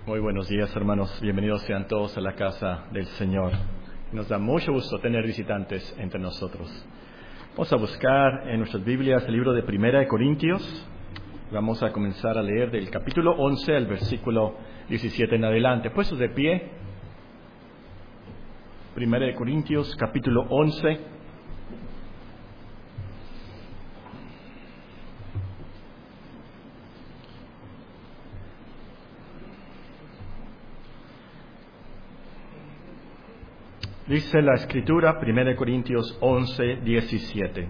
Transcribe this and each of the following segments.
Muy buenos días, hermanos. Bienvenidos sean todos a la casa del Señor. Nos da mucho gusto tener visitantes entre nosotros. Vamos a buscar en nuestras Biblias el libro de Primera de Corintios. Vamos a comenzar a leer del capítulo 11 al versículo 17 en adelante. Puestos de pie. Primera de Corintios, capítulo 11. Dice la Escritura, 1 Corintios 11, 17.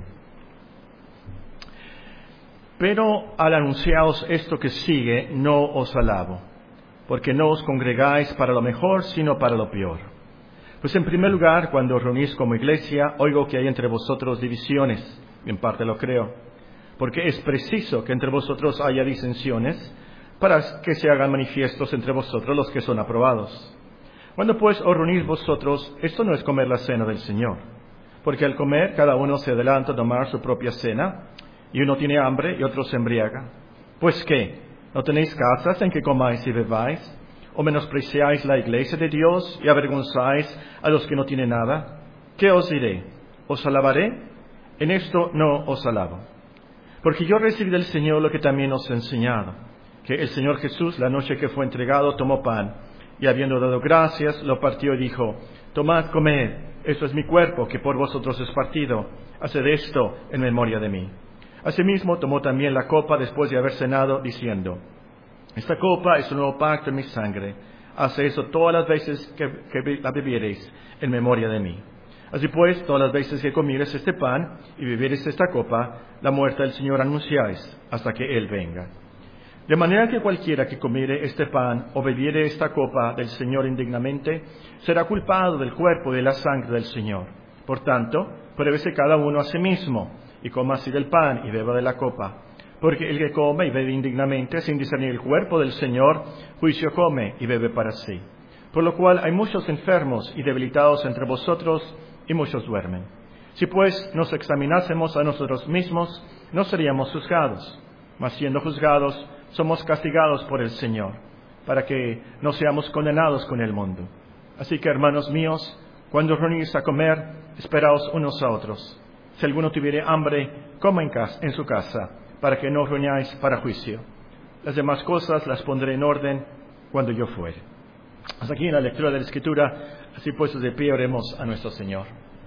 Pero al anunciaros esto que sigue, no os alabo, porque no os congregáis para lo mejor, sino para lo peor. Pues en primer lugar, cuando os reunís como iglesia, oigo que hay entre vosotros divisiones, y en parte lo creo, porque es preciso que entre vosotros haya disensiones, para que se hagan manifiestos entre vosotros los que son aprobados. Cuando pues os reunís vosotros, esto no es comer la cena del Señor, porque al comer cada uno se adelanta a tomar su propia cena, y uno tiene hambre y otro se embriaga. Pues ¿qué? ¿No tenéis casas en que comáis y bebáis? ¿O menospreciáis la iglesia de Dios y avergonzáis a los que no tienen nada? ¿Qué os diré? ¿Os alabaré? En esto no os alabo. Porque yo recibí del Señor lo que también os he enseñado, que el Señor Jesús, la noche que fue entregado, tomó pan, y habiendo dado gracias, lo partió y dijo: Tomad, comed, esto es mi cuerpo, que por vosotros es partido. Haced esto en memoria de mí. Asimismo tomó también la copa después de haber cenado, diciendo: Esta copa es un nuevo pacto en mi sangre. Haced eso todas las veces que la bebiereis en memoria de mí. Así pues, todas las veces que comiereis este pan y bebiereis esta copa, la muerte del Señor anunciáis hasta que Él venga. De manera que cualquiera que comiere este pan o bebiere esta copa del Señor indignamente, será culpado del cuerpo y de la sangre del Señor. Por tanto, pruébese cada uno a sí mismo, y coma así del pan y beba de la copa. Porque el que come y bebe indignamente, sin discernir el cuerpo del Señor, juicio come y bebe para sí. Por lo cual hay muchos enfermos y debilitados entre vosotros, y muchos duermen. Si pues nos examinásemos a nosotros mismos, no seríamos juzgados. Mas siendo juzgados, somos castigados por el Señor, para que no seamos condenados con el mundo. Así que, hermanos míos, cuando os reunís a comer, esperaos unos a otros. Si alguno tuviere hambre, coma en su casa, para que no os reunáis para juicio. Las demás cosas las pondré en orden cuando yo fuere. Hasta aquí en la lectura de la Escritura. Así puestos de pie, oremos a nuestro Señor.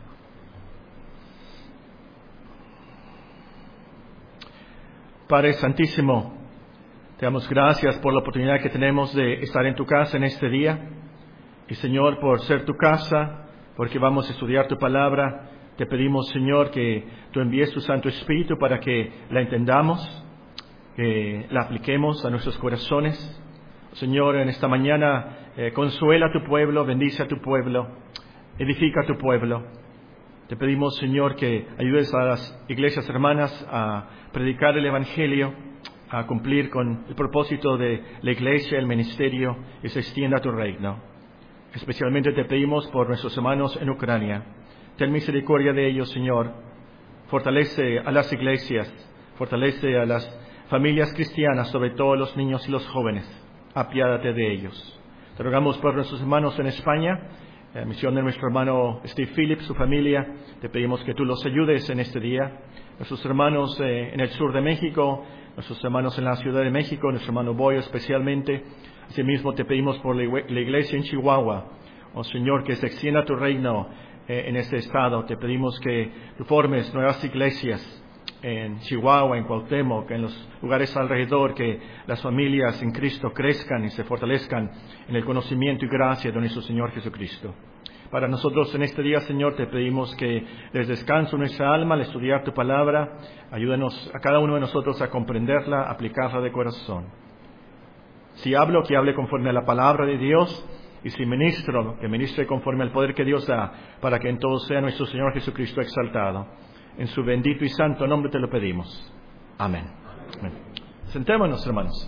Padre Santísimo, te damos gracias por la oportunidad que tenemos de estar en tu casa en este día. Y Señor, por ser tu casa, porque vamos a estudiar tu palabra, te pedimos, Señor, que tú envíes tu Santo Espíritu para que la entendamos, que la apliquemos a nuestros corazones. Señor, en esta mañana, consuela a tu pueblo, bendice a tu pueblo, edifica a tu pueblo. Te pedimos, Señor, que ayudes a las iglesias hermanas a predicar el Evangelio, a cumplir con el propósito de la iglesia, el ministerio, y se extienda tu reino. Especialmente te pedimos por nuestros hermanos en Ucrania. Ten misericordia de ellos, Señor. Fortalece a las iglesias, fortalece a las familias cristianas, sobre todo los niños y los jóvenes. Apiádate de ellos. Te rogamos por nuestros hermanos en España, misión de nuestro hermano Steve Phillips, su familia. Te pedimos que tú los ayudes en este día. Nuestros hermanos en el sur de México, nuestros hermanos en la Ciudad de México, nuestro hermano Boyo especialmente. Asimismo te pedimos por la iglesia en Chihuahua. Oh Señor, que se extienda tu reino en este estado. Te pedimos que tú formes nuevas iglesias en Chihuahua, en Cuauhtémoc, en los lugares alrededor, que las familias en Cristo crezcan y se fortalezcan en el conocimiento y gracia de nuestro Señor Jesucristo. Para nosotros en este día, Señor, te pedimos que les descanso nuestra alma al estudiar tu palabra. Ayúdanos a cada uno de nosotros a comprenderla, a aplicarla de corazón. Si hablo, que hable conforme a la palabra de Dios, y si ministro, que ministre conforme al poder que Dios da, para que en todo sea nuestro Señor Jesucristo exaltado. En su bendito y santo nombre te lo pedimos. Amén. Amén. Sentémonos, hermanos.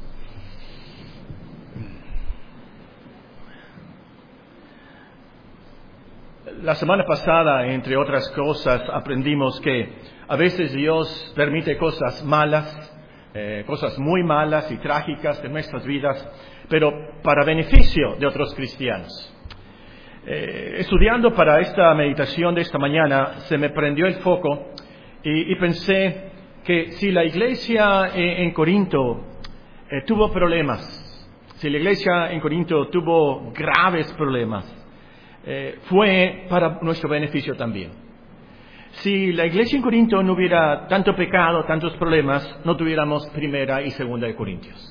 La semana pasada, entre otras cosas, aprendimos que a veces Dios permite cosas malas cosas muy malas y trágicas de nuestras vidas, pero para beneficio de otros cristianos. Estudiando para esta meditación de esta mañana, se me prendió el foco y pensé que si la iglesia en Corinto tuvo problemas, si la iglesia en Corinto tuvo graves problemas, fue para nuestro beneficio también. Si la iglesia en Corinto no hubiera tanto pecado, tantos problemas, no tuviéramos primera y segunda de Corintios.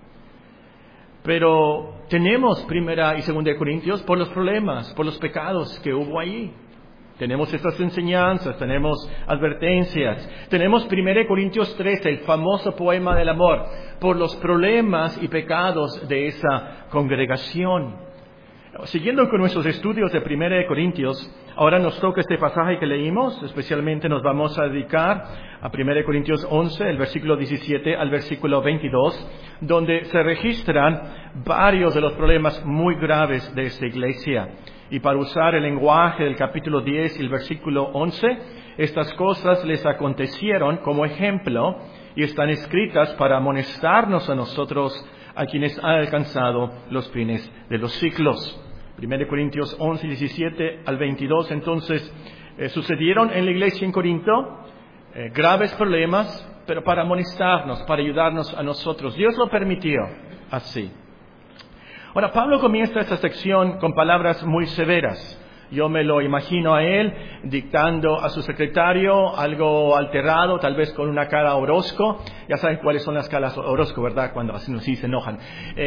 Pero tenemos primera y segunda de Corintios por los problemas, por los pecados que hubo allí. Tenemos estas enseñanzas, tenemos advertencias. Tenemos primera de Corintios 13, el famoso poema del amor, por los problemas y pecados de esa congregación. Siguiendo con nuestros estudios de primera de Corintios, ahora nos toca este pasaje que leímos, especialmente nos vamos a dedicar a primera de Corintios 11, el versículo 17 al versículo 22, donde se registran varios de los problemas muy graves de esta iglesia. Y para usar el lenguaje del capítulo 10 y el versículo 11, estas cosas les acontecieron como ejemplo y están escritas para amonestarnos a nosotros, a quienes han alcanzado los fines de los siglos. 1 Corintios 11, 17 al 22, entonces, sucedieron en la iglesia en Corinto graves problemas, pero para amonestarnos, para ayudarnos a nosotros. Dios lo permitió así. Ahora, Pablo comienza esta sección con palabras muy severas. Yo me lo imagino a él dictando a su secretario algo alterado, tal vez con una cara Orozco. Ya saben cuáles son las caras Orozco, ¿verdad? Cuando así se enojan.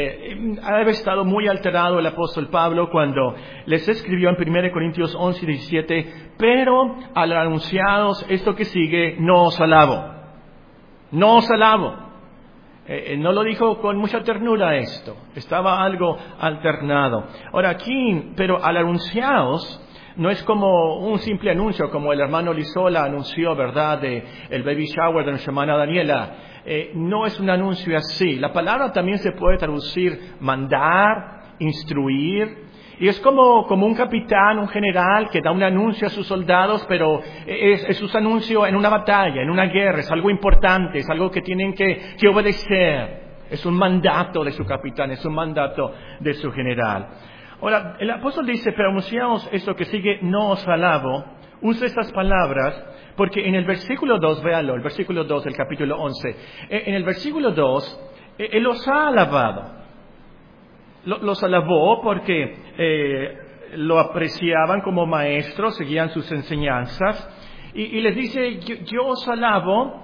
Ha de haber estado muy alterado el apóstol Pablo cuando les escribió en 1 Corintios 11 y 17, pero al anunciados esto que sigue, no os alabo. No os alabo. No lo dijo con mucha ternura esto, estaba algo alternado. Ahora aquí, pero al anunciados, no es como un simple anuncio, como el hermano Lizola anunció, ¿verdad?, de el baby shower de nuestra hermana Daniela. No es un anuncio así. La palabra también se puede traducir mandar, instruir. Y es como un capitán, un general que da un anuncio a sus soldados, pero es un anuncio en una batalla, en una guerra, es algo importante, es algo que tienen que obedecer. Es un mandato de su capitán, es un mandato de su general. Ahora, el apóstol dice, pero anunciamos esto que sigue, no os alabo. Usa estas palabras porque en el versículo 2, véanlo, el versículo 2 del capítulo 11, en el versículo 2, él los ha alabado. Los alabó porque lo apreciaban como maestro, seguían sus enseñanzas y les dice, yo os alabo,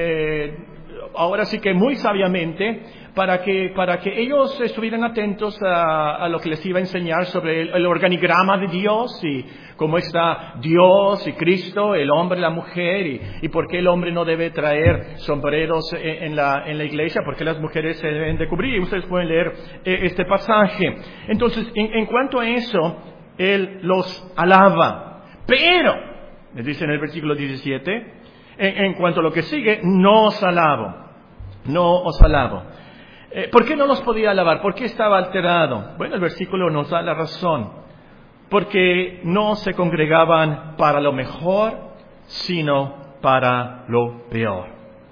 ahora sí que muy sabiamente, para que ellos estuvieran atentos a lo que les iba a enseñar sobre el organigrama de Dios y cómo está Dios y Cristo, el hombre y la mujer y por qué el hombre no debe traer sombreros en la iglesia, por qué las mujeres se deben de cubrir. Ustedes pueden leer este pasaje. Entonces, en cuanto a eso, él los alaba. Pero, les dice en el versículo 17, en cuanto a lo que sigue, no os alabo. No os alabo. ¿Por qué no los podía alabar? ¿Por qué estaba alterado? Bueno, el versículo nos da la razón. Porque no se congregaban para lo mejor, sino para lo peor.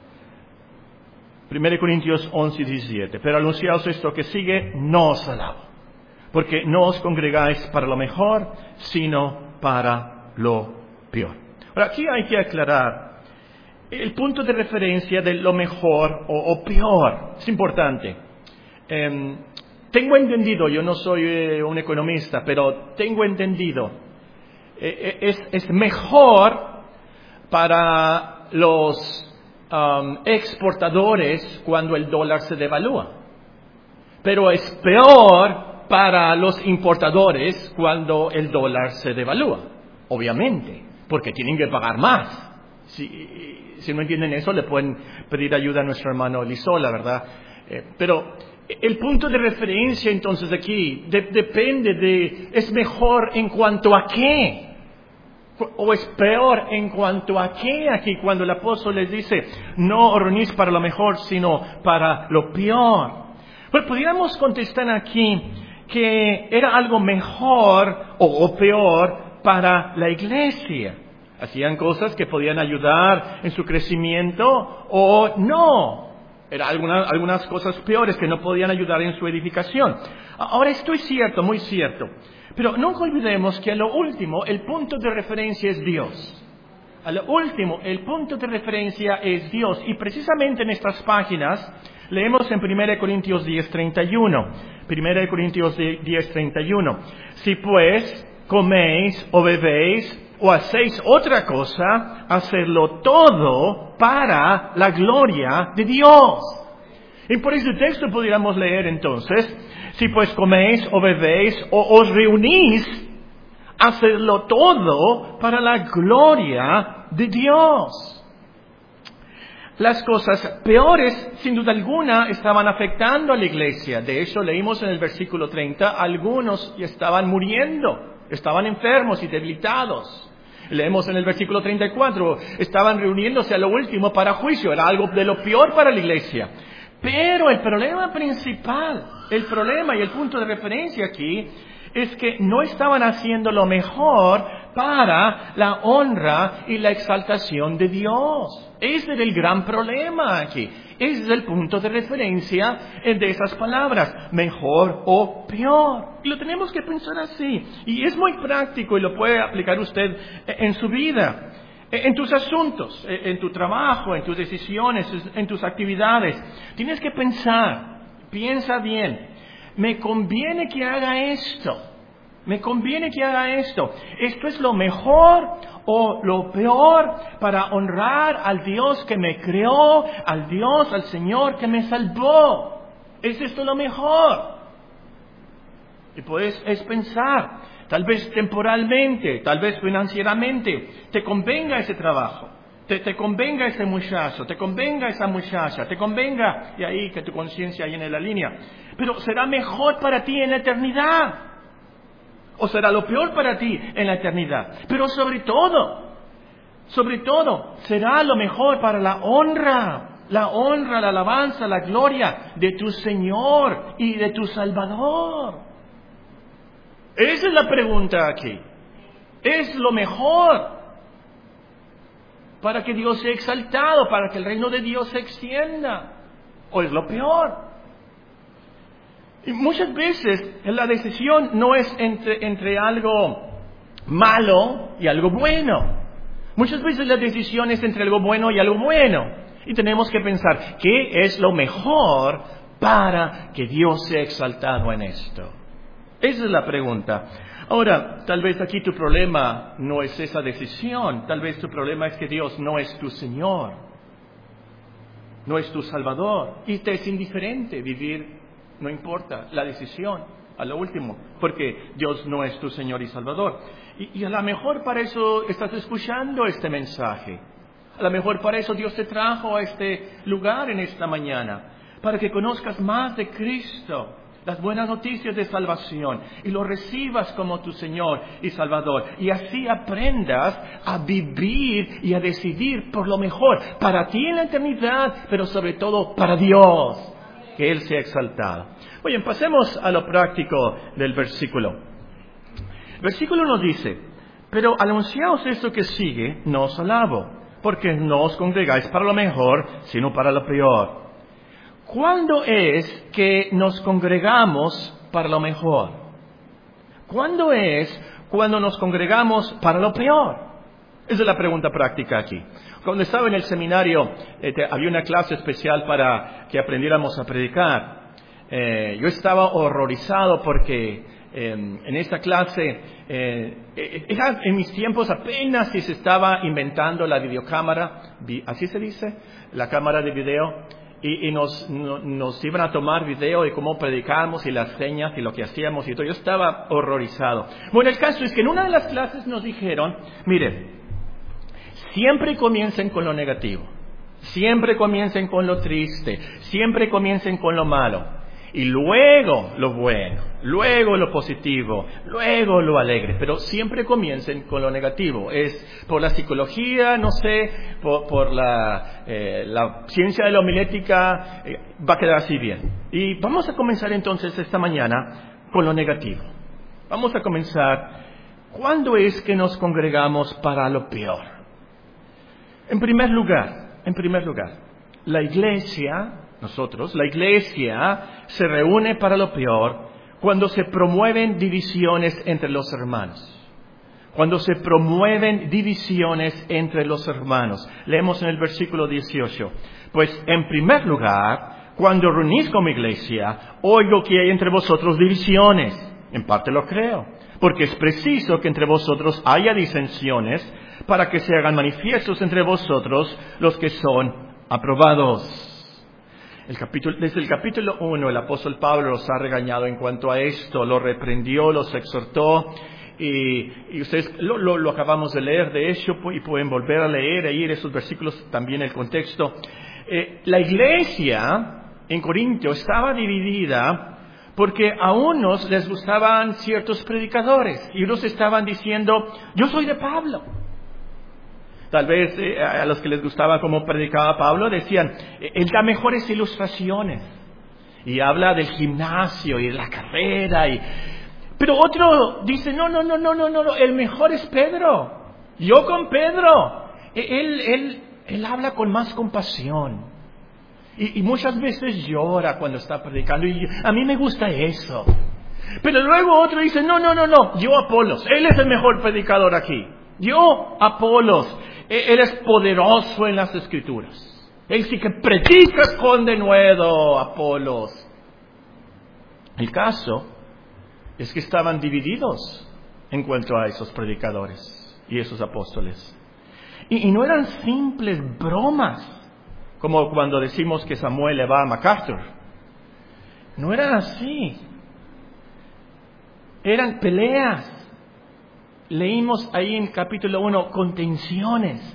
1 Corintios 11 y 17. Pero anunciaos esto que sigue, no os alabo. Porque no os congregáis para lo mejor, sino para lo peor. Ahora, aquí hay que aclarar el punto de referencia de lo mejor o peor. Es importante. Tengo entendido, yo no soy un economista, pero tengo entendido, es mejor para los exportadores cuando el dólar se devalúa, pero es peor para los importadores cuando el dólar se devalúa, obviamente, porque tienen que pagar más. Si no entienden eso, le pueden pedir ayuda a nuestro hermano Lizola, ¿verdad? Pero el punto de referencia entonces aquí depende de, ¿es mejor en cuanto a qué? ¿O es peor en cuanto a qué? Aquí cuando el apóstol les dice, no os reunís para lo mejor, sino para lo peor. Pues pudiéramos contestar aquí que era algo mejor o peor para la iglesia. Hacían cosas que podían ayudar en su crecimiento o no. Eran algunas cosas peores que no podían ayudar en su edificación. Ahora esto es cierto, muy cierto. Pero nunca olvidemos que a lo último el punto de referencia es Dios. A lo último el punto de referencia es Dios. Y precisamente en estas páginas leemos en 1 Corintios 10:31. 1 Corintios 10:31. Si pues coméis o bebéis o hacéis otra cosa, hacedlo todo para la gloria de Dios. Y por ese texto podríamos leer entonces, si pues coméis o bebéis o os reunís, hacedlo todo para la gloria de Dios. Las cosas peores, sin duda alguna, estaban afectando a la iglesia. De hecho, leímos en el versículo 30, algunos ya estaban muriendo, estaban enfermos y debilitados. Leemos en el versículo 34, estaban reuniéndose a lo último para juicio, era algo de lo peor para la iglesia. Pero el problema principal, el problema y el punto de referencia aquí, es que no estaban haciendo lo mejor para la honra y la exaltación de Dios. Ese era el gran problema aquí. Ese es el punto de referencia de esas palabras, mejor o peor. Y lo tenemos que pensar así. Y es muy práctico y lo puede aplicar usted en su vida, en tus asuntos, en tu trabajo, en tus decisiones, en tus actividades. Tienes que pensar, piensa bien. Me conviene que haga esto. Me conviene que haga esto. ¿Esto es lo mejor o lo peor para honrar al Dios que me creó, al Dios, al Señor que me salvó? ¿Es esto lo mejor? Y puedes pensar, tal vez temporalmente, tal vez financieramente, te convenga ese trabajo. Te convenga ese muchacho, te convenga esa muchacha, te convenga, y ahí que tu conciencia llene la línea. Pero será mejor para ti en la eternidad. O será lo peor para ti en la eternidad. Pero sobre todo, será lo mejor para la honra, la alabanza, la gloria de tu Señor y de tu Salvador. Esa es la pregunta aquí. ¿Es lo mejor para que Dios sea exaltado, para que el reino de Dios se extienda? ¿O es lo peor? Y muchas veces la decisión no es entre algo malo y algo bueno. Muchas veces la decisión es entre algo bueno y algo bueno. Y tenemos que pensar, ¿qué es lo mejor para que Dios sea exaltado en esto? Esa es la pregunta. Ahora, tal vez aquí tu problema no es esa decisión. Tal vez tu problema es que Dios no es tu Señor, no es tu Salvador. Y te es indiferente vivir, no importa la decisión, a lo último, porque Dios no es tu Señor y Salvador. Y a lo mejor para eso estás escuchando este mensaje. A lo mejor para eso Dios te trajo a este lugar en esta mañana, para que conozcas más de Cristo, las buenas noticias de salvación, y lo recibas como tu Señor y Salvador, y así aprendas a vivir y a decidir por lo mejor para ti en la eternidad, pero sobre todo para Dios, que Él sea exaltado. Oye, pasemos a lo práctico del versículo. El versículo nos dice, pero anunciaos esto que sigue, no os alabo, porque no os congregáis para lo mejor, sino para lo peor. ¿Cuándo es que nos congregamos para lo mejor? ¿Cuándo es cuando nos congregamos para lo peor? Esa es la pregunta práctica aquí. Cuando estaba en el seminario, había una clase especial para que aprendiéramos a predicar. Yo estaba horrorizado porque en esta clase, en mis tiempos apenas si se estaba inventando la videocámara, ¿así se dice? La cámara de video. Y nos iban a tomar video de cómo predicábamos y las señas y lo que hacíamos y todo. Yo estaba horrorizado. Bueno, el caso es que en una de las clases nos dijeron, miren, siempre comiencen con lo negativo, siempre comiencen con lo triste, siempre comiencen con lo malo. Y luego lo bueno, luego lo positivo, luego lo alegre. Pero siempre comiencen con lo negativo. Es por la psicología, no sé, por la ciencia de la homilética, va a quedar así bien. Y vamos a comenzar entonces esta mañana con lo negativo. Vamos a comenzar, ¿cuándo es que nos congregamos para lo peor? En primer lugar, la iglesia nosotros, la iglesia se reúne para lo peor cuando se promueven divisiones entre los hermanos. Cuando se promueven divisiones entre los hermanos. Leemos en el versículo 18. Pues en primer lugar, cuando reunís como iglesia, oigo que hay entre vosotros divisiones. En parte lo creo, porque es preciso que entre vosotros haya disensiones para que se hagan manifiestos entre vosotros los que son aprobados. Desde el capítulo 1 el apóstol Pablo los ha regañado en cuanto a esto, los reprendió, los exhortó. Y ustedes lo acabamos de leer, de hecho, y pueden volver a leer ahí en esos versículos también el contexto. La iglesia en Corintio estaba dividida porque a unos les gustaban ciertos predicadores y unos estaban diciendo, yo soy de Pablo. Tal vez a los que les gustaba cómo predicaba Pablo decían, él da mejores ilustraciones y habla del gimnasio y de la carrera Pero otro dice, no, el mejor es Pedro. Yo con Pedro. Él habla con más compasión. Y muchas veces llora cuando está predicando. Y a mí me gusta eso. Pero luego otro dice, no, yo Apolos. Él es el mejor predicador aquí. Yo Apolos. Él es poderoso en las Escrituras. Él sí que predica con denuedo, Apolos. El caso es que estaban divididos en cuanto a esos predicadores y esos apóstoles. Y no eran simples bromas, como cuando decimos que Samuel le va a MacArthur. No eran así. Eran peleas. Leímos ahí en capítulo 1 contenciones.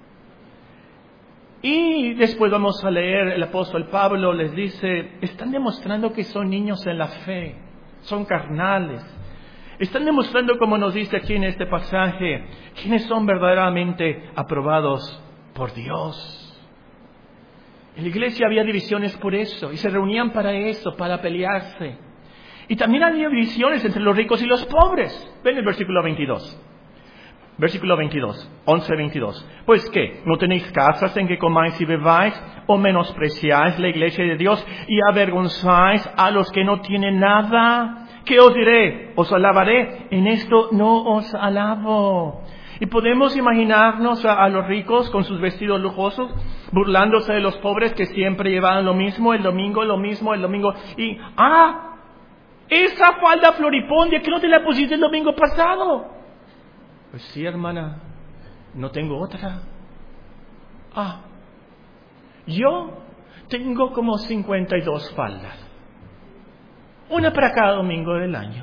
Y después vamos a leer, el apóstol Pablo les dice, están demostrando que son niños en la fe. Son carnales. Están demostrando, como nos dice aquí en este pasaje, quiénes son verdaderamente aprobados por Dios. En la iglesia había divisiones por eso, y se reunían para eso, para pelearse. Y también había divisiones entre los ricos y los pobres. Ven el versículo 22. Versículo 22, 11-22. Pues ¿qué? ¿No tenéis casas en que comáis y bebáis? ¿O menospreciáis la iglesia de Dios y avergonzáis a los que no tienen nada? ¿Qué os diré? ¿Os alabaré? En esto no os alabo. Y podemos imaginarnos a los ricos con sus vestidos lujosos, burlándose de los pobres que siempre llevaban lo mismo, el domingo lo mismo, el domingo. Y, esa falda floripondia que no te la pusiste el domingo pasado. Pues sí, hermana, no tengo otra. Yo tengo como 52 faldas. Una para cada domingo del año.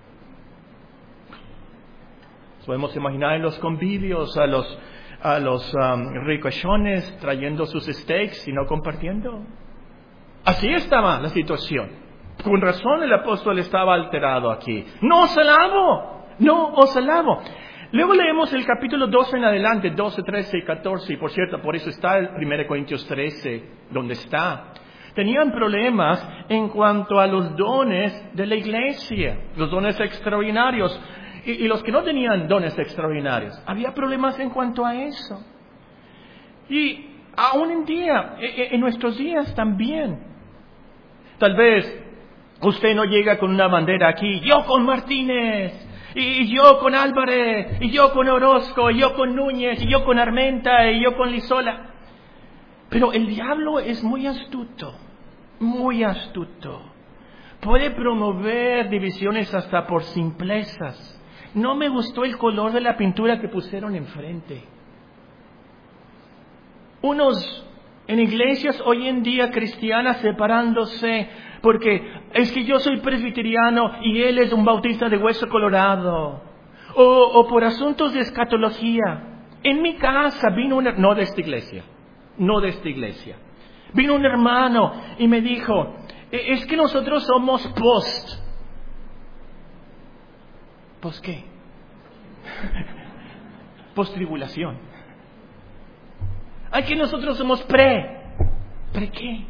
Podemos imaginar en los convivios a los ricochones trayendo sus steaks y no compartiendo. Así estaba la situación. Con razón el apóstol estaba alterado aquí. No os alabo. Luego leemos el capítulo 12 en adelante, 12, 13 y 14. Y por cierto, por eso está el 1 Corintios 13, donde está. Tenían problemas en cuanto a los dones de la iglesia, los dones extraordinarios. Y los que no tenían dones extraordinarios, había problemas en cuanto a eso. Y aún en nuestros días también. Tal vez usted no llega con una bandera aquí, yo con Martínez, y yo con Álvarez, y yo con Orozco, y yo con Núñez, y yo con Armenta, y yo con Lizola. Pero el diablo es muy astuto, muy astuto. Puede promover divisiones hasta por simplezas. No me gustó el color de la pintura que pusieron enfrente. Unos en iglesias hoy en día cristianas separándose porque es que yo soy presbiteriano y él es un bautista de hueso colorado. O por asuntos de escatología. En mi casa vino no de esta iglesia. Vino un hermano y me dijo, es que nosotros somos post. ¿Post qué? Post-tribulación. Aquí nosotros somos pre. ¿Pre qué?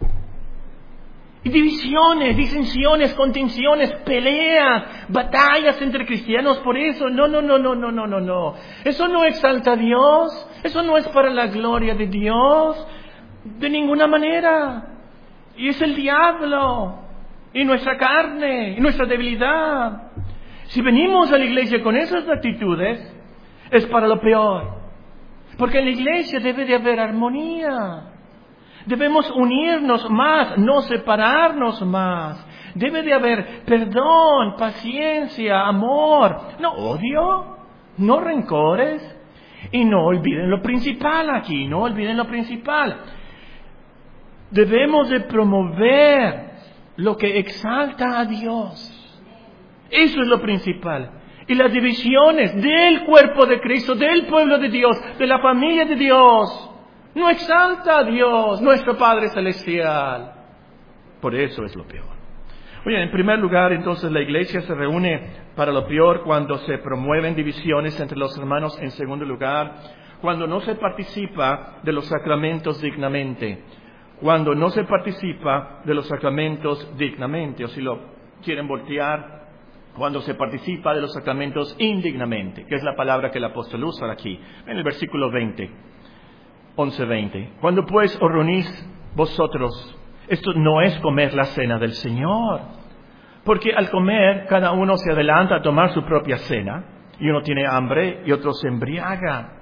Y divisiones, disensiones, contenciones, peleas, batallas entre cristianos por eso. No. Eso no exalta a Dios. Eso no es para la gloria de Dios. De ninguna manera. Y es el diablo, y nuestra carne, y nuestra debilidad. Si venimos a la iglesia con esas actitudes, es para lo peor. Porque en la iglesia debe de haber armonía. Debemos unirnos más, no separarnos más. Debe de haber perdón, paciencia, amor, no odio, no rencores. Y no olviden lo principal aquí, no olviden lo principal. Debemos de promover lo que exalta a Dios. Eso es lo principal. Y las divisiones del cuerpo de Cristo, del pueblo de Dios, de la familia de Dios, no exalta a Dios, nuestro Padre Celestial. Por eso es lo peor. Oye, en primer lugar, entonces, la iglesia se reúne para lo peor cuando se promueven divisiones entre los hermanos. En segundo lugar, cuando no se participa de los sacramentos dignamente. Cuando no se participa de los sacramentos dignamente, o si lo quieren voltear, cuando se participa de los sacramentos indignamente, que es la palabra que el apóstol usa aquí, en el versículo 11:20. Cuando pues os reunís vosotros, esto no es comer la cena del Señor, porque al comer cada uno se adelanta a tomar su propia cena, y uno tiene hambre y otro se embriaga.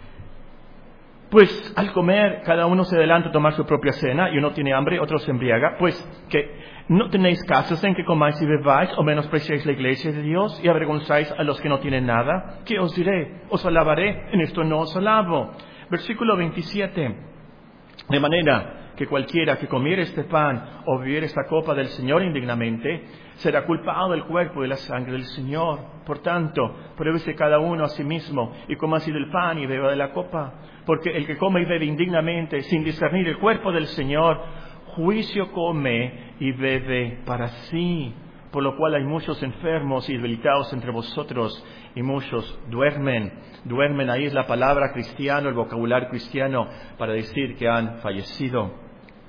Pues al comer cada uno se adelanta a tomar su propia cena, y uno tiene hambre y otro se embriaga. Pues que no tenéis casas en que comáis y bebáis, o menospreciáis la iglesia de Dios y avergonzáis a los que no tienen nada. ¿Qué os diré? ¿Os alabaré? En esto no os alabo. Versículo 27. De manera que cualquiera que comiere este pan o bebiere esta copa del Señor indignamente, será culpado del cuerpo y de la sangre del Señor. Por tanto, pruébese cada uno a sí mismo, y coma así del pan y beba de la copa. Porque el que come y bebe indignamente, sin discernir el cuerpo del Señor, juicio come y bebe para sí. Por lo cual hay muchos enfermos y debilitados entre vosotros, y muchos duermen. Duermen, ahí es la palabra cristiano, el vocabulario cristiano, para decir que han fallecido.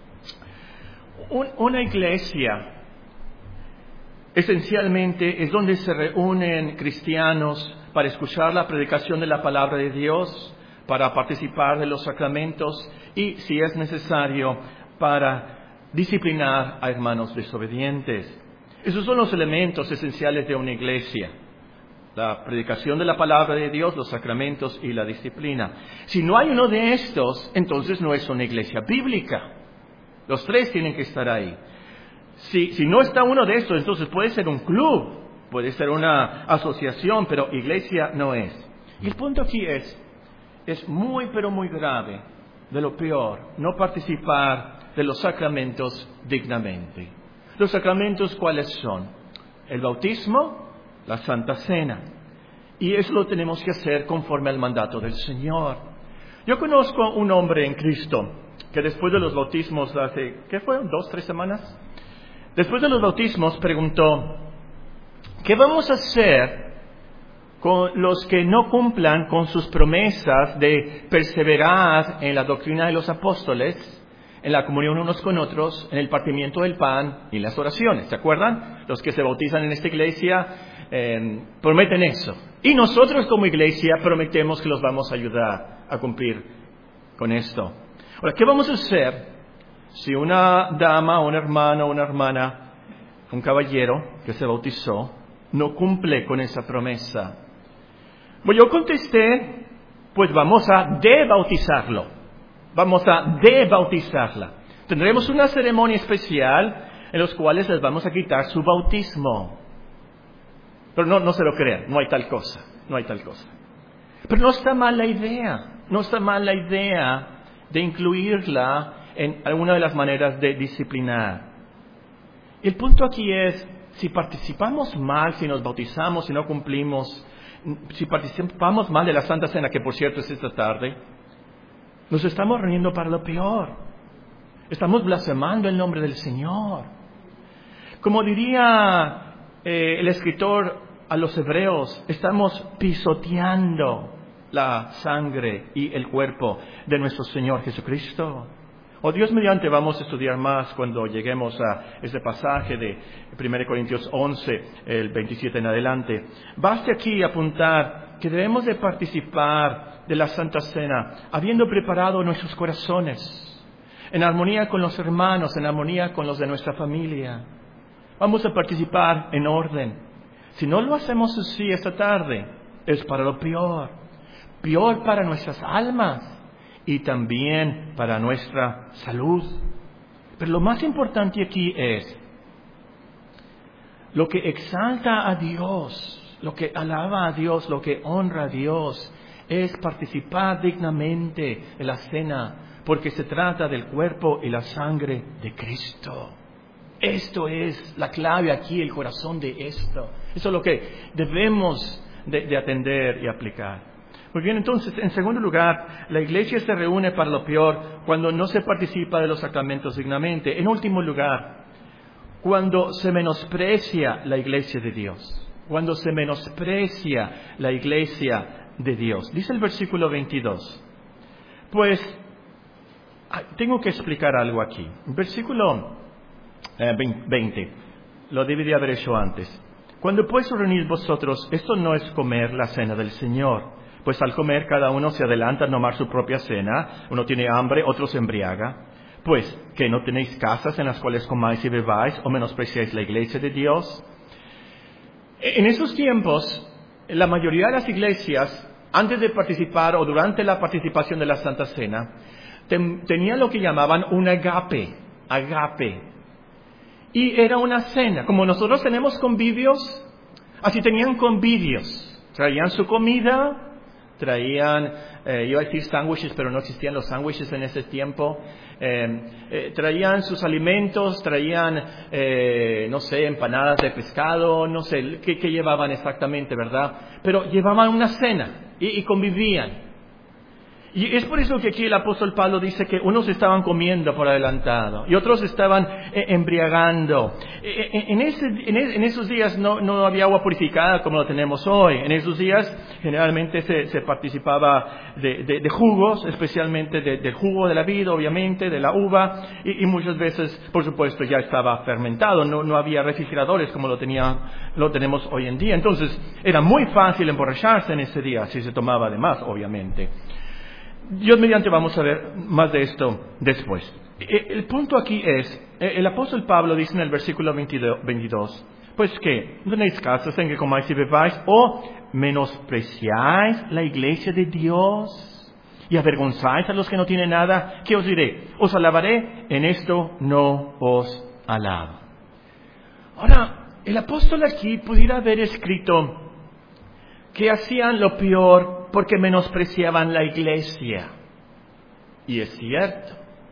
Una iglesia, esencialmente, es donde se reúnen cristianos para escuchar la predicación de la palabra de Dios, para participar de los sacramentos y, si es necesario, para disciplinar a hermanos desobedientes. Esos son los elementos esenciales de una iglesia: la predicación de la palabra de Dios, los sacramentos y la disciplina. Si no hay uno de estos, entonces no es una iglesia bíblica. Los tres tienen que estar ahí. Si no está uno de estos, entonces puede ser un club, puede ser una asociación, pero iglesia no es. Y el punto aquí es muy, pero muy grave, de lo peor, no participar de los sacramentos dignamente. ¿Los sacramentos cuáles son? El bautismo, la Santa Cena. Y eso lo tenemos que hacer conforme al mandato del Señor. Yo conozco un hombre en Cristo que después de los bautismos, hace, ¿qué fue? 2, 3 semanas. Después de los bautismos preguntó: ¿qué vamos a hacer con los que no cumplan con sus promesas de perseverar en la doctrina de los apóstoles, en la comunión unos con otros, en el partimiento del pan y en las oraciones? ¿Se acuerdan? Los que se bautizan en esta iglesia prometen eso. Y nosotros como iglesia prometemos que los vamos a ayudar a cumplir con esto. Ahora, ¿qué vamos a hacer si una dama, una hermana, un caballero que se bautizó no cumple con esa promesa? Pues yo contesté, pues vamos a debautizarlo. Vamos a debautizarla. Tendremos una ceremonia especial en los cuales les vamos a quitar su bautismo. Pero no se lo crean, no hay tal cosa. Pero no está mal la idea de incluirla en alguna de las maneras de disciplinar. El punto aquí es, si participamos mal, si nos bautizamos, si no cumplimos, si participamos mal de la Santa Cena, que por cierto es esta tarde, nos estamos reuniendo para lo peor. Estamos blasfemando el nombre del Señor. Como diría el escritor a los hebreos, estamos pisoteando la sangre y el cuerpo de nuestro Señor Jesucristo. Dios mediante vamos a estudiar más cuando lleguemos a ese pasaje de 1 Corintios 11, el 27 en adelante. Baste aquí apuntar que debemos de participar de la Santa Cena habiendo preparado nuestros corazones en armonía con los hermanos, en armonía con los de nuestra familia. Vamos a participar en orden. Si no lo hacemos así esta tarde, es para lo peor. Peor para nuestras almas y también para nuestra salud. Pero lo más importante aquí es lo que exalta a Dios, lo que alaba a Dios, lo que honra a Dios, es participar dignamente en la cena, porque se trata del cuerpo y la sangre de Cristo. Esto es la clave aquí, el corazón de esto. Eso es lo que debemos de atender y aplicar. Muy bien, entonces, en segundo lugar, la iglesia se reúne para lo peor cuando no se participa de los sacramentos dignamente. En último lugar, cuando se menosprecia la iglesia de Dios. Cuando se menosprecia la iglesia de Dios. Dice el versículo 22. Pues, tengo que explicar algo aquí. Versículo 20. Lo debí de haber hecho antes. Cuando pues os reunís vosotros, esto no es comer la cena del Señor. Pues al comer cada uno se adelanta a tomar su propia cena. Uno tiene hambre, otro se embriaga. Pues, ¿que no tenéis casas en las cuales comáis y bebáis o menospreciáis la iglesia de Dios? En esos tiempos, la mayoría de las iglesias, antes de participar o durante la participación de la Santa Cena, tenían lo que llamaban un agape. Y era una cena. Como nosotros tenemos convivios, así tenían convivios. Traían su comida, traían, iba a decir sándwiches, pero no existían los sándwiches en ese tiempo. Traían sus alimentos, traían, no sé, empanadas de pescado, no sé qué llevaban exactamente, ¿verdad? Pero llevaban una cena y convivían. Y es por eso que aquí el apóstol Pablo dice que unos estaban comiendo por adelantado y otros estaban embriagando. En esos días no había agua purificada como lo tenemos hoy. En esos días generalmente se participaba de jugos, especialmente del jugo de la vid, obviamente, de la uva, y muchas veces, por supuesto, ya estaba fermentado. No había refrigeradores como lo tenemos hoy en día. Entonces era muy fácil emborracharse en ese día si se tomaba de más, obviamente. Dios mediante vamos a ver más de esto después. El punto aquí es, el apóstol Pablo dice en el versículo 22, pues que no tenéis casas en que comáis y bebáis o menospreciáis la iglesia de Dios y avergonzáis a los que no tienen nada. ¿Qué os diré? Os alabaré, en esto no os alabo. Ahora, el apóstol aquí pudiera haber escrito que hacían lo peor porque menospreciaban la iglesia. Y es cierto.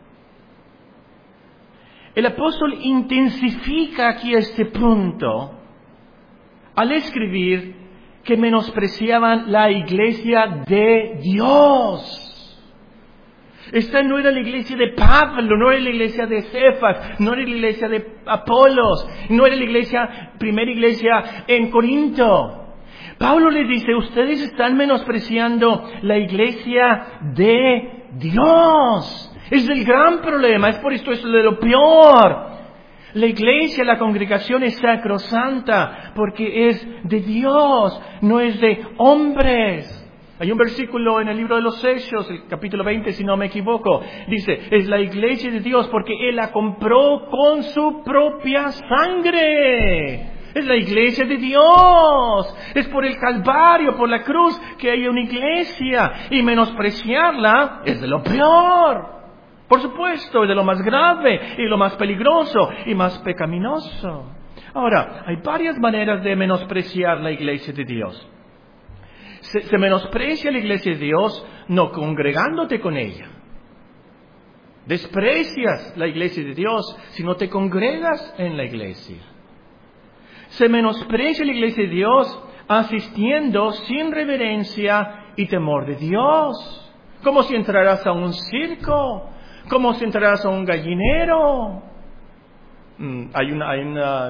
El apóstol intensifica aquí este punto al escribir que menospreciaban la iglesia de Dios. Esta no era la iglesia de Pablo, no era la iglesia de Cefas, no era la iglesia de Apolos, no era la primera iglesia en Corinto. Pablo le dice, ustedes están menospreciando la iglesia de Dios. Es el gran problema, es por esto es de lo peor. La iglesia, la congregación es sacrosanta porque es de Dios, no es de hombres. Hay un versículo en el libro de los Hechos, el capítulo 20, si no me equivoco, dice, es la iglesia de Dios porque Él la compró con su propia sangre. Es la iglesia de Dios. Es por el Calvario, por la cruz, que hay una iglesia. Y menospreciarla es de lo peor. Por supuesto, es de lo más grave y lo más peligroso y más pecaminoso. Ahora, hay varias maneras de menospreciar la iglesia de Dios. Se menosprecia la iglesia de Dios no congregándote con ella. Desprecias la iglesia de Dios si no te congregas en la iglesia. Se menosprecia la iglesia de Dios asistiendo sin reverencia y temor de Dios. Como si entraras a un circo, como si entraras a un gallinero. Hay una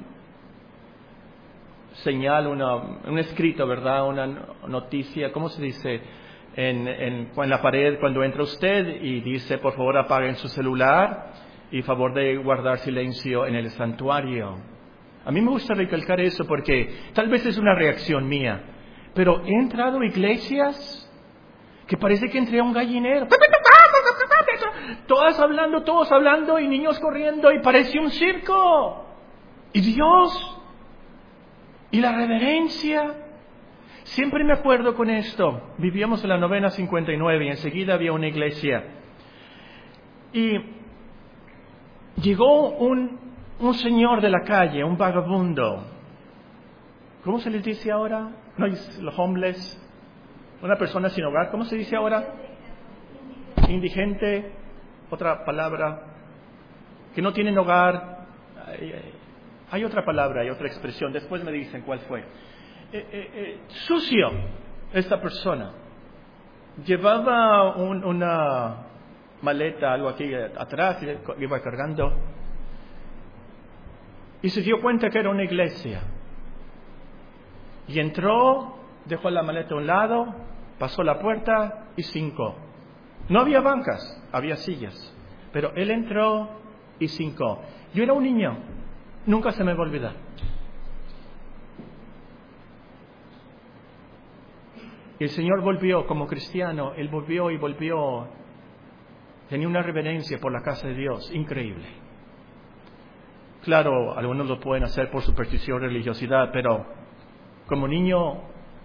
señal, un escrito, ¿verdad? Una noticia, ¿cómo se dice? En la pared cuando entra usted y dice, por favor apaguen su celular y favor de guardar silencio en el santuario. A mí me gusta recalcar eso porque tal vez es una reacción mía, pero he entrado a iglesias que parece que entré a un gallinero. todos hablando y niños corriendo y parecía un circo. Y Dios, y la reverencia. Siempre me acuerdo con esto. Vivíamos en la novena 59 y enseguida había una iglesia. Y llegó un señor de la calle, un vagabundo. ¿Cómo se les dice ahora? No, los homeless. Una persona sin hogar. ¿Cómo se dice ahora? Indigente. Otra palabra. Que no tienen hogar. Hay otra palabra, hay otra expresión. Después me dicen cuál fue. Sucio, esta persona. Llevaba una maleta, algo aquí atrás, y iba cargando. Y se dio cuenta que era una iglesia. Y entró, dejó la maleta a un lado, pasó la puerta y cincó. No había bancas, había sillas. Pero él entró y cincó. Yo era un niño, nunca se me va a olvidar. Y el Señor volvió como cristiano, Él volvió y volvió. Tenía una reverencia por la casa de Dios, increíble. Claro, algunos lo pueden hacer por superstición, religiosidad, pero como niño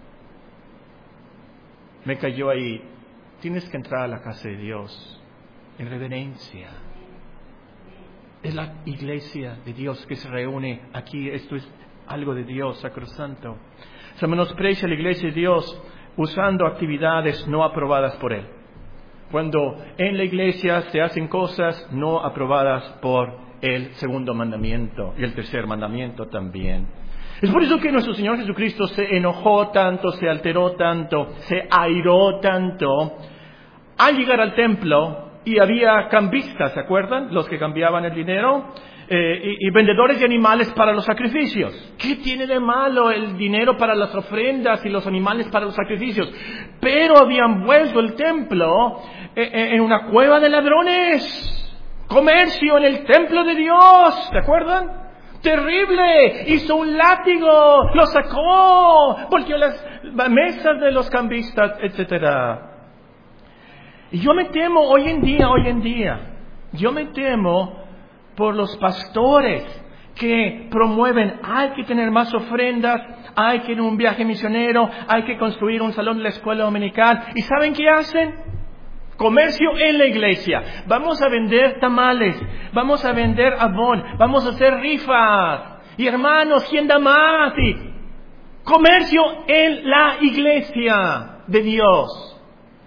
me cayó ahí. Tienes que entrar a la casa de Dios en reverencia. Es la iglesia de Dios que se reúne aquí. Esto es algo de Dios, sacrosanto. Se menosprecia la iglesia de Dios usando actividades no aprobadas por Él. Cuando en la iglesia se hacen cosas no aprobadas por el segundo mandamiento y el tercer mandamiento también. Es por eso que nuestro Señor Jesucristo se enojó tanto, se alteró tanto, se airó tanto al llegar al templo y había cambistas, ¿se acuerdan? Los que cambiaban el dinero. Y vendedores de animales para los sacrificios. ¿Qué tiene de malo el dinero para las ofrendas y los animales para los sacrificios? Pero habían vuelto el templo en una cueva de ladrones. Comercio en el templo de Dios, ¿se acuerdan? Terrible, hizo un látigo, lo sacó, volteó las mesas de los cambistas, etcétera. Y yo me temo hoy en día, yo me temo por los pastores que promueven, hay que tener más ofrendas, hay que ir a un viaje misionero, hay que construir un salón de la escuela dominical. ¿Y saben qué hacen? Comercio en la iglesia. Vamos a vender tamales, vamos a vender abón, vamos a hacer rifas. Y hermanos, ¿quién da más? Y comercio en la iglesia de Dios.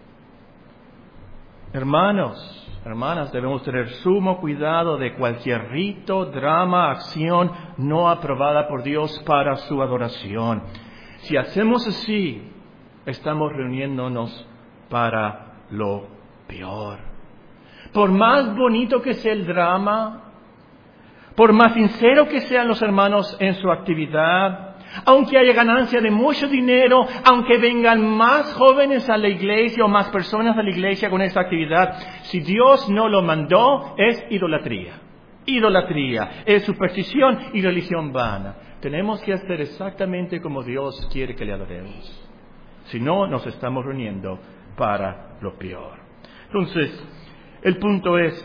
Hermanas, debemos tener sumo cuidado de cualquier rito, drama, acción no aprobada por Dios para su adoración. Si hacemos así, estamos reuniéndonos para lo peor. Por más bonito que sea el drama, por más sincero que sean los hermanos en su actividad, aunque haya ganancia de mucho dinero, aunque vengan más jóvenes a la iglesia o más personas a la iglesia con esta actividad, si Dios no lo mandó, es idolatría. Idolatría, es superstición y religión vana. Tenemos que hacer exactamente como Dios quiere que le adoremos. Si no, nos estamos reuniendo para lo peor. Entonces, el punto es,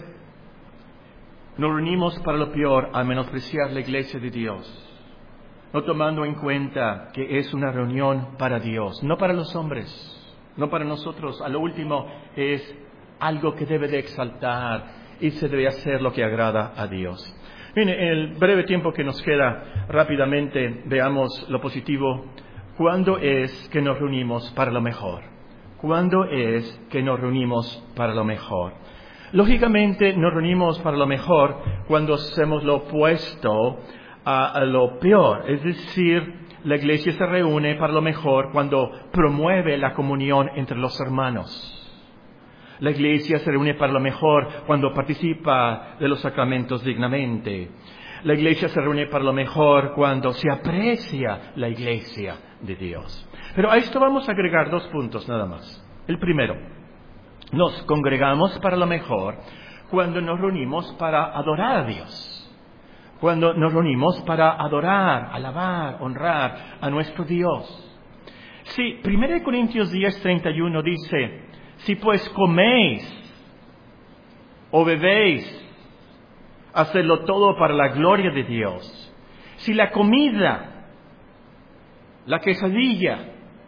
nos reunimos para lo peor al menospreciar la iglesia de Dios. No tomando en cuenta que es una reunión para Dios, no para los hombres, no para nosotros. A lo último es algo que debe de exaltar y se debe hacer lo que agrada a Dios. Bien, en el breve tiempo que nos queda, rápidamente veamos lo positivo. ¿Cuándo es que nos reunimos para lo mejor? ¿Cuándo es que nos reunimos para lo mejor? Lógicamente nos reunimos para lo mejor cuando hacemos lo opuesto a lo peor, es decir, la iglesia se reúne para lo mejor cuando promueve la comunión entre los hermanos. La iglesia se reúne para lo mejor cuando participa de los sacramentos dignamente. La iglesia se reúne para lo mejor cuando se aprecia la iglesia de Dios. Pero a esto vamos a agregar 2 puntos nada más. El primero, nos congregamos para lo mejor cuando nos reunimos para adorar a Dios. Cuando nos reunimos para adorar, alabar, honrar a nuestro Dios. Sí, 1 Corintios 10:31 dice, si pues coméis o bebéis, hacedlo todo para la gloria de Dios. Si la comida, la quesadilla,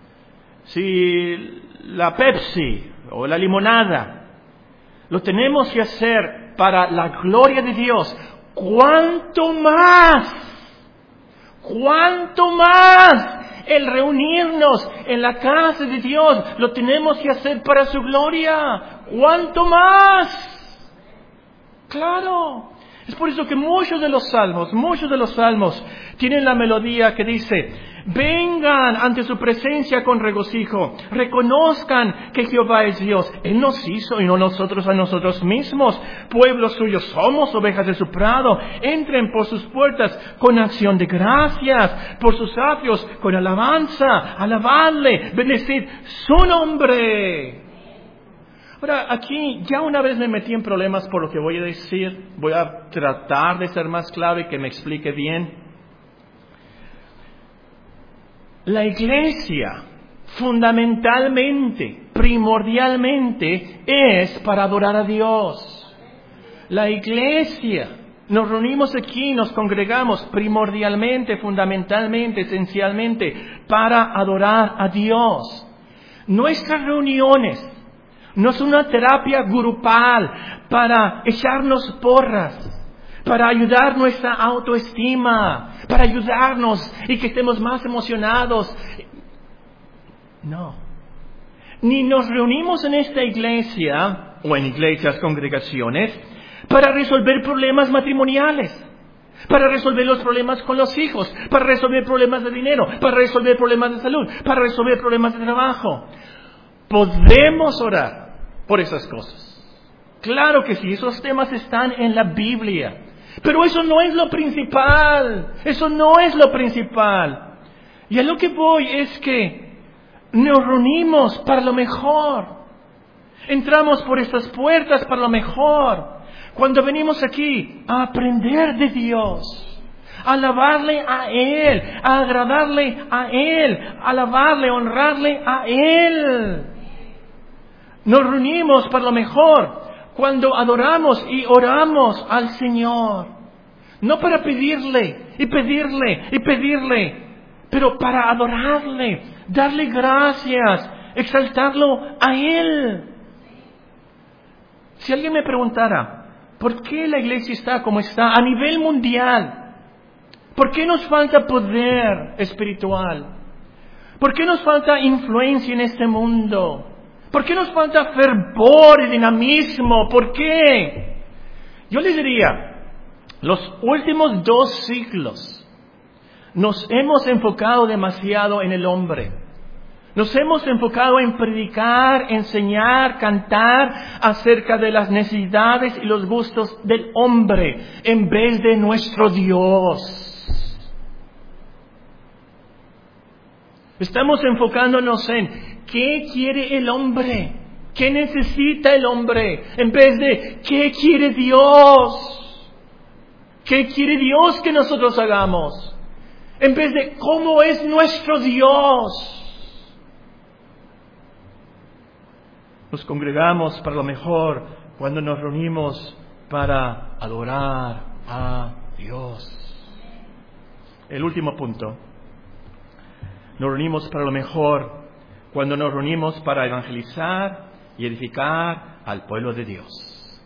si la Pepsi o la limonada, lo tenemos que hacer para la gloria de Dios, ¿cuánto más el reunirnos en la casa de Dios lo tenemos que hacer para su gloria? ¿Cuánto más? Claro. Es por eso que muchos de los salmos tienen la melodía que dice: vengan ante su presencia con regocijo, reconozcan que Jehová es Dios. Él nos hizo y no nosotros a nosotros mismos. Pueblo suyo somos, ovejas de su prado. Entren por sus puertas con acción de gracias, por sus atrios con alabanza. Alabadle, bendecid su nombre. Ahora, aquí ya una vez me metí en problemas por lo que voy a decir. Voy a tratar de ser más claro y que me explique bien. La iglesia, fundamentalmente, primordialmente, es para adorar a Dios. La iglesia, nos reunimos aquí, nos congregamos primordialmente, fundamentalmente, esencialmente, para adorar a Dios. Nuestras reuniones no es una terapia grupal para echarnos porras, para ayudar nuestra autoestima, para ayudarnos y que estemos más emocionados. No. Ni nos reunimos en esta iglesia o en iglesias, congregaciones, para resolver problemas matrimoniales, para resolver los problemas con los hijos, para resolver problemas de dinero, para resolver problemas de salud, para resolver problemas de trabajo. Podemos orar por esas cosas. Claro que sí, esos temas están en la Biblia. Pero eso no es lo principal. Eso no es lo principal. Y a lo que voy es que nos reunimos para lo mejor. Entramos por estas puertas para lo mejor. Cuando venimos aquí a aprender de Dios, a alabarle a Él, a agradarle a Él, a alabarle, honrarle a Él. Nos reunimos para lo mejor cuando adoramos y oramos al Señor. No para pedirle, pero para adorarle, darle gracias, exaltarlo a Él. Si alguien me preguntara, ¿por qué la iglesia está como está a nivel mundial? ¿Por qué nos falta poder espiritual? ¿Por qué nos falta influencia en este mundo? ¿Por qué nos falta fervor y dinamismo? ¿Por qué? Yo les diría, los últimos 2 siglos nos hemos enfocado demasiado en el hombre. Nos hemos enfocado en predicar, enseñar, cantar acerca de las necesidades y los gustos del hombre en vez de nuestro Dios. Estamos enfocándonos en qué quiere el hombre, qué necesita el hombre, en vez de qué quiere Dios. ¿Qué quiere Dios que nosotros hagamos? En vez de cómo es nuestro Dios. Nos congregamos para lo mejor cuando nos reunimos para adorar a Dios. El último punto. Nos reunimos para lo mejor cuando nos reunimos para evangelizar y edificar al pueblo de Dios.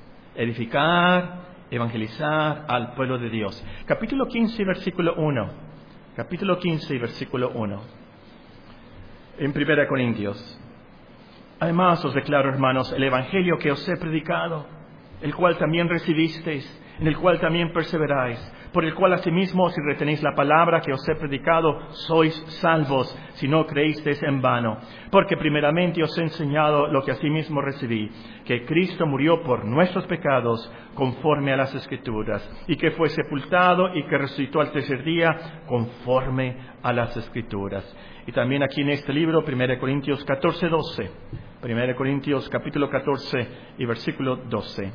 Evangelizar al pueblo de Dios. Capítulo 15, versículo 1. Capítulo 15, versículo 1. En 1 Corintios. Además os declaro, hermanos, el evangelio que os he predicado, el cual también recibisteis, en el cual también perseveráis, por el cual asimismo, si retenéis la palabra que os he predicado, sois salvos, si no creísteis en vano. Porque primeramente os he enseñado lo que asimismo recibí, que Cristo murió por nuestros pecados, conforme a las Escrituras, y que fue sepultado y que resucitó al tercer día, conforme a las Escrituras. Y también aquí en este libro, 1 Corintios 14, 12. 1 Corintios capítulo 14 y versículo 12.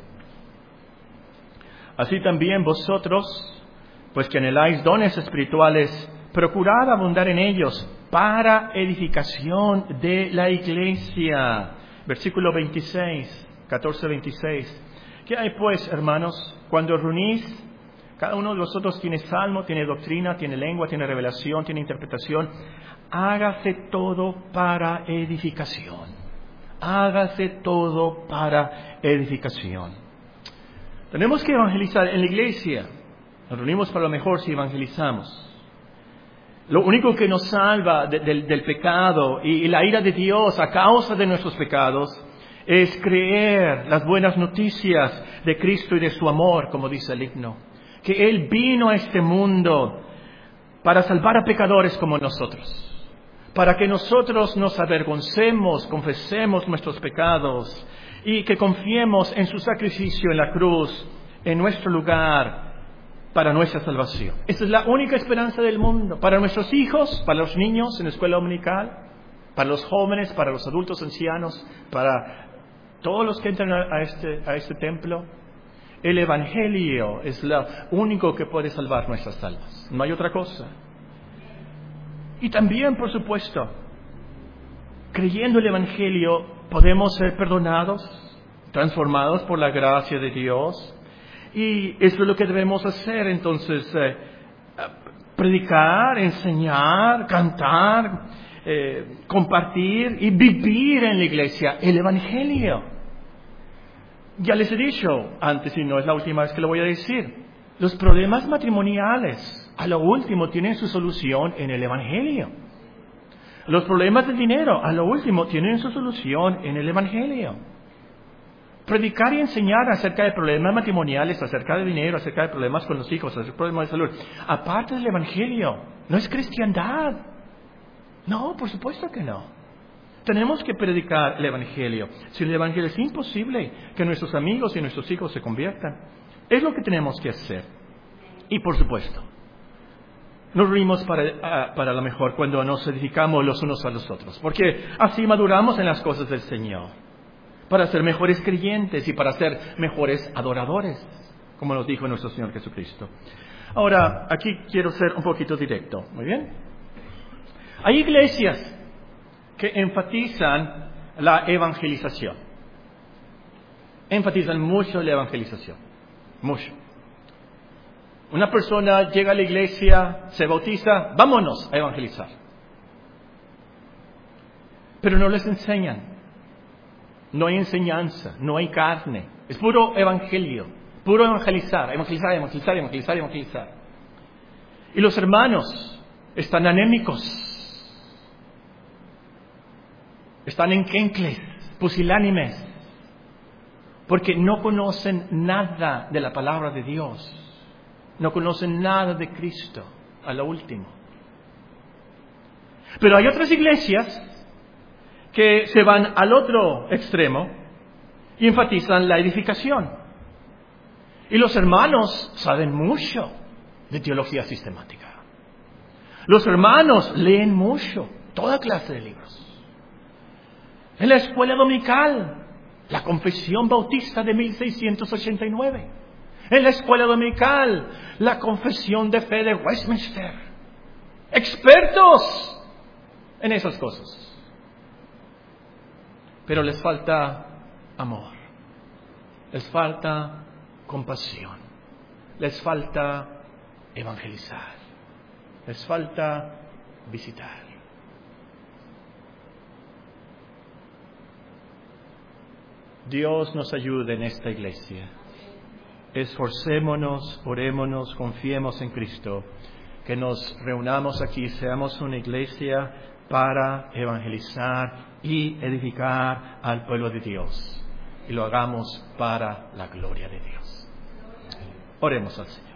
Así también vosotros, pues que anheláis dones espirituales, procurad abundar en ellos para edificación de la iglesia. Versículo 26, 14, 26. ¿Qué hay pues, hermanos? Cuando reunís, cada uno de vosotros tiene salmo, tiene doctrina, tiene lengua, tiene revelación, tiene interpretación. Hágase todo para edificación. Hágase todo para edificación. Tenemos que evangelizar en la iglesia. Nos reunimos para lo mejor si evangelizamos. Lo único que nos salva del pecado y la ira de Dios a causa de nuestros pecados es creer las buenas noticias de Cristo y de su amor, como dice el himno. Que Él vino a este mundo para salvar a pecadores como nosotros. Para que nosotros nos avergoncemos, confesemos nuestros pecados y que confiemos en su sacrificio en la cruz, en nuestro lugar, para nuestra salvación. Esa es la única esperanza del mundo. Para nuestros hijos, para los niños en la escuela dominical, para los jóvenes, para los adultos ancianos, para todos los que entran a este templo. El Evangelio es lo único que puede salvar nuestras almas. No hay otra cosa. Y también, por supuesto, creyendo el Evangelio, podemos ser perdonados, transformados por la gracia de Dios. Y eso es lo que debemos hacer. Entonces, predicar, enseñar, cantar, compartir y vivir en la iglesia el Evangelio. Ya les he dicho antes, y no es la última vez que lo voy a decir, los problemas matrimoniales a lo último tienen su solución en el Evangelio. Los problemas del dinero a lo último tienen su solución en el Evangelio. Predicar y enseñar acerca de problemas matrimoniales, acerca de dinero, acerca de problemas con los hijos, acerca de problemas de salud, aparte del Evangelio, no es cristiandad. No, por supuesto que no. Tenemos que predicar el Evangelio. Sin el Evangelio es imposible que nuestros amigos y nuestros hijos se conviertan. Es lo que tenemos que hacer. Y por supuesto, nos reunimos para lo mejor cuando nos edificamos los unos a los otros, porque así maduramos en las cosas del Señor, para ser mejores creyentes y para ser mejores adoradores, como nos dijo nuestro Señor Jesucristo. Ahora, aquí quiero ser un poquito directo, ¿muy bien? Hay iglesias que enfatizan la evangelización. Enfatizan mucho la evangelización, mucho. Una persona llega a la iglesia, se bautiza, vámonos a evangelizar. Pero no les enseñan. No hay enseñanza, no hay carne. Es puro evangelio, puro evangelizar, evangelizar, evangelizar, evangelizar, evangelizar. Y los hermanos están anémicos, están enquencles, pusilánimes, porque no conocen nada de la palabra de Dios. No conocen nada de Cristo, a lo último. Pero hay otras iglesias que se van al otro extremo y enfatizan la edificación. Y los hermanos saben mucho de teología sistemática. Los hermanos leen mucho, toda clase de libros. En la escuela dominical, la Confesión Bautista de 1689. En la escuela dominical, la Confesión de Fe de Westminster. Expertos en esas cosas. Pero les falta amor. Les falta compasión. Les falta evangelizar. Les falta visitar. Dios nos ayude en esta iglesia. Esforcémonos, orémonos, confiemos en Cristo, que nos reunamos aquí, seamos una iglesia para evangelizar y edificar al pueblo de Dios, y lo hagamos para la gloria de Dios. Oremos al Señor.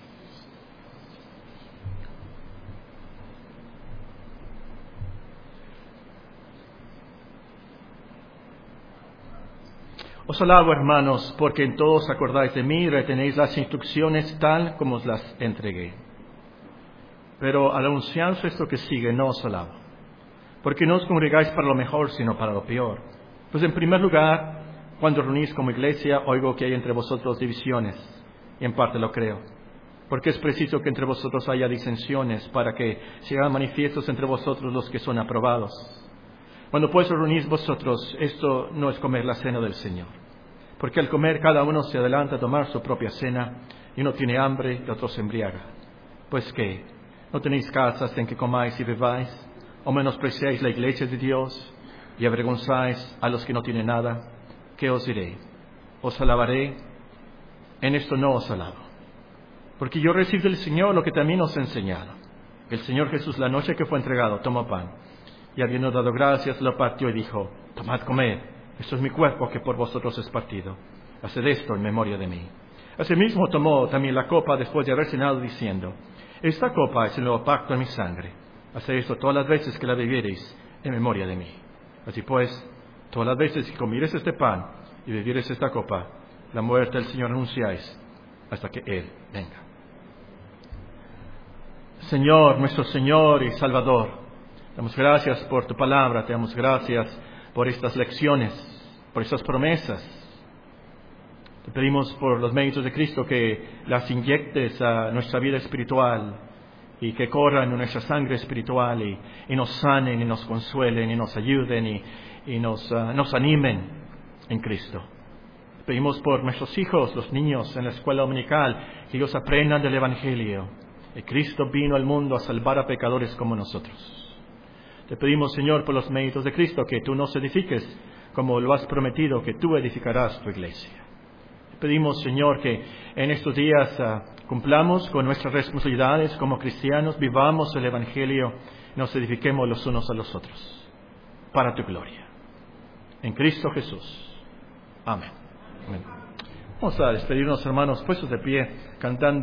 Os alabo, hermanos, porque en todos acordáis de mí y retenéis las instrucciones tal como os las entregué. Pero al anunciaros esto que sigue, no os alabo, porque no os congregáis para lo mejor, sino para lo peor. Pues en primer lugar, cuando reunís como iglesia, oigo que hay entre vosotros divisiones, y en parte lo creo, porque es preciso que entre vosotros haya disensiones, para que se hagan manifiestos entre vosotros los que son aprobados. Cuando pues os reunís vosotros, esto no es comer la cena del Señor. porque al comer cada uno se adelanta a tomar su propia cena, y uno tiene hambre y otro se embriaga. Pues ¿qué? ¿No tenéis casas en que comáis y bebáis? ¿O menospreciáis la iglesia de Dios y avergonzáis a los que no tienen nada? ¿Qué os diré? ¿Os alabaré? En esto no os alabo. Porque yo recibí del Señor lo que también os he enseñado. El Señor Jesús, la noche que fue entregado, tomó pan, y habiendo dado gracias, lo partió y dijo: tomad, comed, esto es mi cuerpo que por vosotros es partido. Haced esto en memoria de mí. Asimismo tomó también la copa después de haber cenado, diciendo: esta copa es el nuevo pacto en mi sangre. Haced esto todas las veces que la bebiereis en memoria de mí. Así pues, todas las veces que comiereis este pan y bebiereis esta copa, la muerte del Señor anunciáis hasta que Él venga. Señor, nuestro Señor y Salvador, damos gracias por tu palabra, te damos gracias por estas lecciones, por estas promesas. Te pedimos por los méritos de Cristo que las inyectes a nuestra vida espiritual y que corran en nuestra sangre espiritual y nos sanen y nos consuelen y nos ayuden y nos animen en Cristo. Te pedimos por nuestros hijos, los niños en la escuela dominical, que ellos aprendan del Evangelio. Que Cristo vino al mundo a salvar a pecadores como nosotros. Te pedimos, Señor, por los méritos de Cristo, que tú nos edifiques como lo has prometido, que tú edificarás tu iglesia. Te pedimos, Señor, que en estos días cumplamos con nuestras responsabilidades como cristianos, vivamos el Evangelio y nos edifiquemos los unos a los otros, para tu gloria. En Cristo Jesús. Amén. Amén. Vamos a despedirnos, hermanos, puestos de pie, cantando.